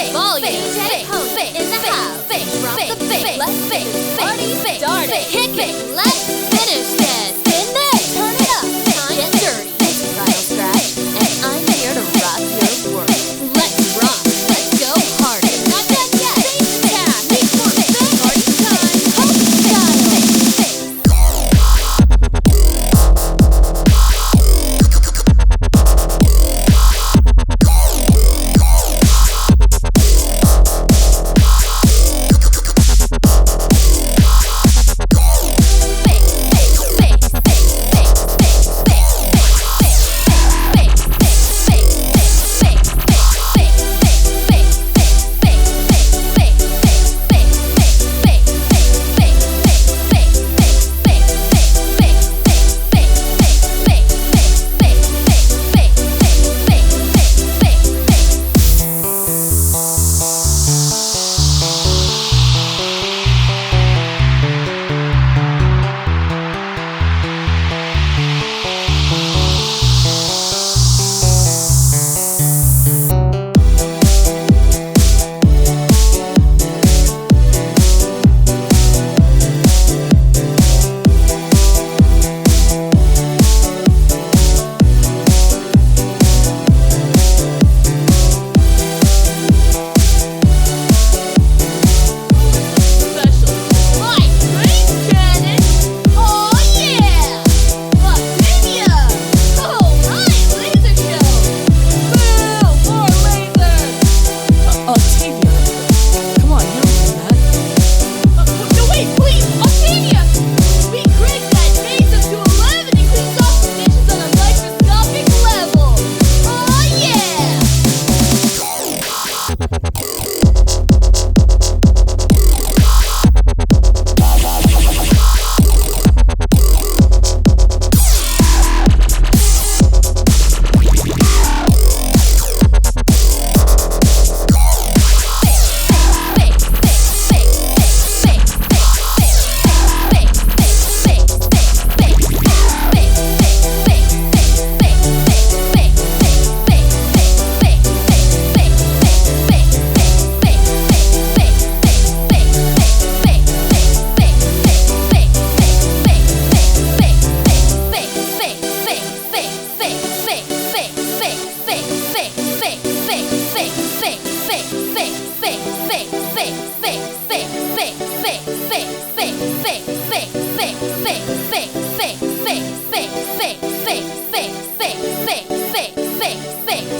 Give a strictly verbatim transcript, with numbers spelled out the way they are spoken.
fake, volume, fake, fake, in the house, fake, drop the fake, let's fake, party, fake, start it, kick it, let's finish this, in there, turn it up, time get dirty, it's Vinyl Scratch, and I'm here to rock your world. Let's rock, let's go harder, not done yet, face the task, keep on, fake, party time, hope style, fake, fake, fake, fake, fake, fake, fake, fake, fake, fake, fake, fake,